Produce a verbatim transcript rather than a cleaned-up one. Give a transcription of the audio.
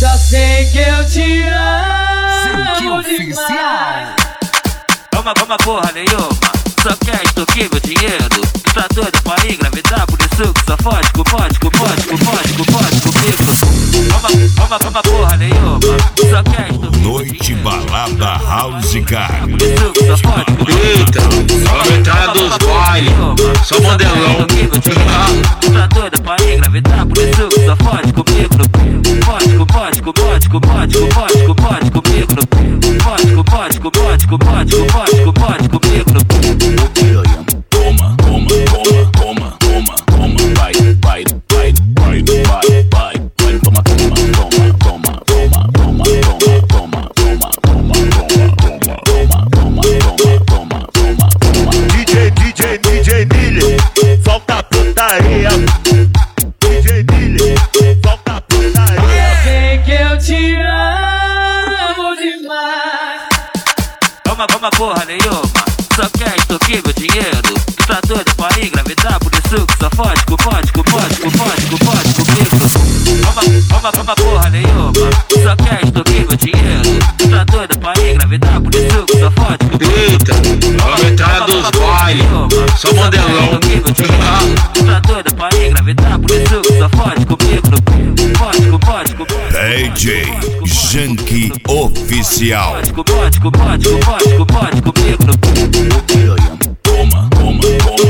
Só sei que eu te amo demais. Toma, toma porra nenhuma, só quer extorquir meu dinheiro. Tu tá doida pra engravidar, por isso que só fode com pode, com pode, com pode, com pode comigo. Toma, toma, toma porra nenhuma, só quer extorquir. Noite balada House Car. Por isso que só fode com pode. Eita, a entrada dos bailes, só modelão. Tu tá doida pra engravidar, por isso que só fode comigo. Pode, com pode, com pode, com pode, com pode, com pode comigo. Pode, com pode, com pode, com pode, com pode, com pode comigo. Toma, toma, toma, toma, toma, toma, vai, vai, vai, vai, vai, vai, vai, toma, toma, toma, toma, toma, toma, toma, toma, toma, toma, toma, toma, toma, toma, toma. D J, D J, D J Nile, solta a putaria. D J Nile, solta a putaria. Sei que eu te amo demais. Toma, toma porra nenhuma, só quer extorquir meu dinheiro. Tu tá doida pra engravidar, por isso que só fode com pode, com pode, com pode, com pode comigo. Toma, toma, toma porra nenhuma, só quer extorquir meu dinheiro. Tu tá doida pra engravidar, por isso que só fode com pode. Eita, a entrada dos bailes, só modelão. Tu tá doida pra engravidar, por isso que só fode comigo. Pode, com pode, com pode. D J Junkie Oficial. Com pode, com pode, com pode, com pode comigo. Toma, toma, toma.